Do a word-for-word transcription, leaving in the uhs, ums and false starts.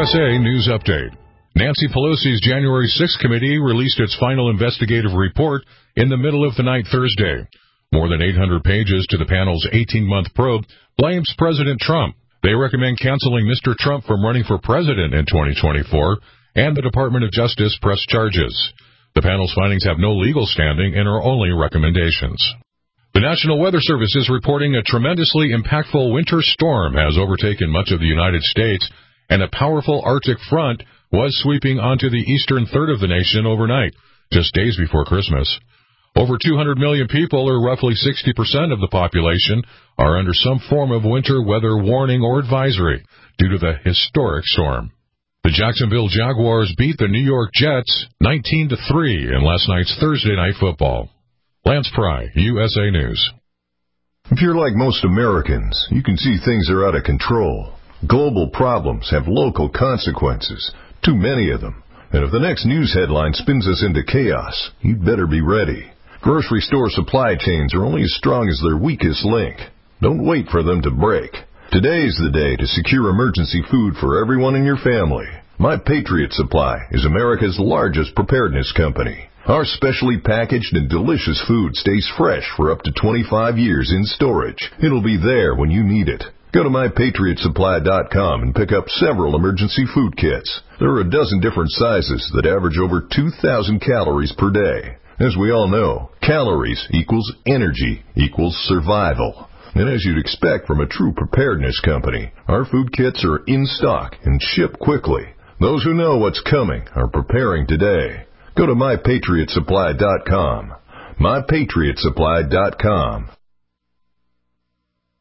S A News Update. Nancy Pelosi's January sixth committee released its final investigative report in the middle of the night Thursday. More than eight hundred pages to the panel's eighteen-month probe blames President Trump. They recommend canceling Mister Trump from running for president in twenty twenty-four, and the Department of Justice press charges. The panel's findings have no legal standing and are only recommendations. The National Weather Service is reporting a tremendously impactful winter storm has overtaken much of the United States, and a powerful Arctic front was sweeping onto the eastern third of the nation overnight, just days before Christmas. Over two hundred million people, or roughly sixty percent of the population, are under some form of winter weather warning or advisory due to the historic storm. The Jacksonville Jaguars beat the New York Jets nineteen to three in last night's Thursday Night Football. Lance Pry, U S A News. If you're like most Americans, you can see things are out of control. Global problems have local consequences, too many of them. And if the next news headline spins us into chaos, you'd better be ready. Grocery store supply chains are only as strong as their weakest link. Don't wait for them to break. Today's the day to secure emergency food for everyone in your family. My Patriot Supply is America's largest preparedness company. Our specially packaged and delicious food stays fresh for up to twenty-five years in storage. It'll be there when you need it. Go to my patriot supply dot com and pick up several emergency food kits. There are a dozen different sizes that average over two thousand calories per day. As we all know, calories equals energy equals survival. And as you'd expect from a true preparedness company, our food kits are in stock and ship quickly. Those who know what's coming are preparing today. Go to my patriot supply dot com. my patriot supply dot com.